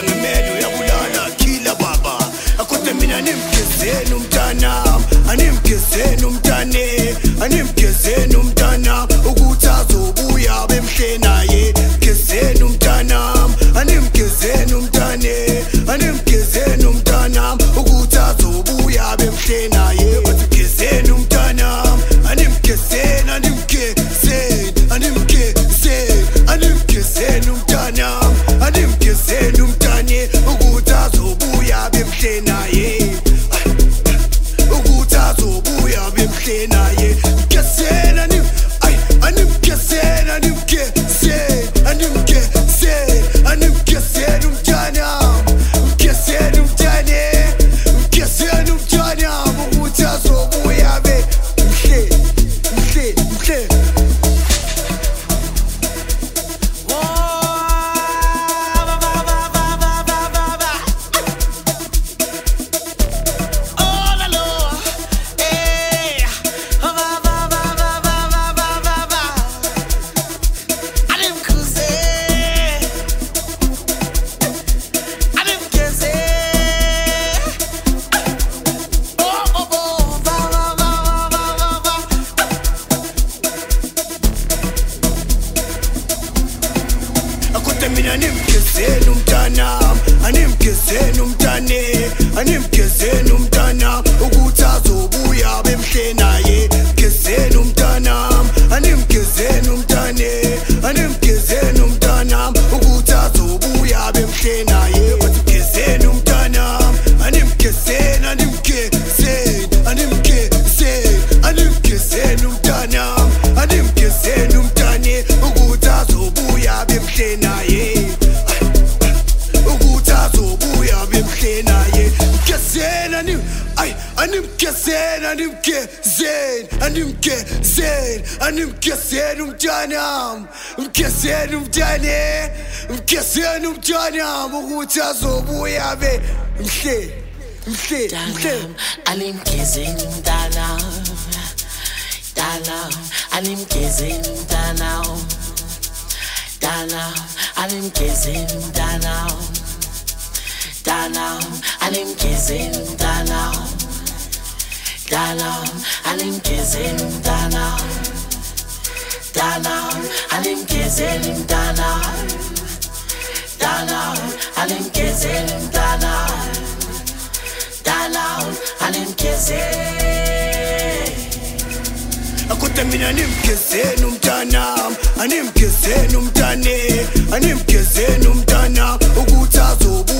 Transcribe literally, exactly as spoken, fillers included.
ngemele uyabulala kila baba akuthe mina nimgezeni umntana animgezeni umntane animgezeni umntana ukuthi azobuya bemhle naye gezeni umntana animgezeni umntane animgezeni umntana ukuthi azobuya bemhle naye bathi gezeni umntana animgezeni animgezeni animgezeni animgezeni umntana animgezeni umntane ukuthi azobuya bemhle naye ukuthi azobuya bemhle naye gezeni anim ay animgezeni animgezeni animgezeni animgezeni umntana gezeni umntane gezeni umntana ukuthi azobuya bemhle mhle mhle mina animgezeni umntana animgezeni umntane animgezeni umntana ukuthi azobuya bemhle naye gezeni umntana animgezeni umntane animgezeni umntana ukuthi azobuya bemhle naye bathi gezeni umntana animgezeni animgezeni animgezeni animgezeni umntana animgezeni umntane ukuthi azobuya bemhle naye animgezeni animgezeni animgezeni animgezeni umntana mgezeni umntane mgezeni umntana ukuthi azobuya be mhle mhle mhle animgezeni umntana dala animgezeni umntana dala animgezeni umntana dala animgezeni umntana dala animgezeni umntana dala animgezeni umntana dala animgezeni umntana dala animgezeni akuthe mina animgezeni umntana animgezeni umntane animgezeni umntana ukuthi azobuya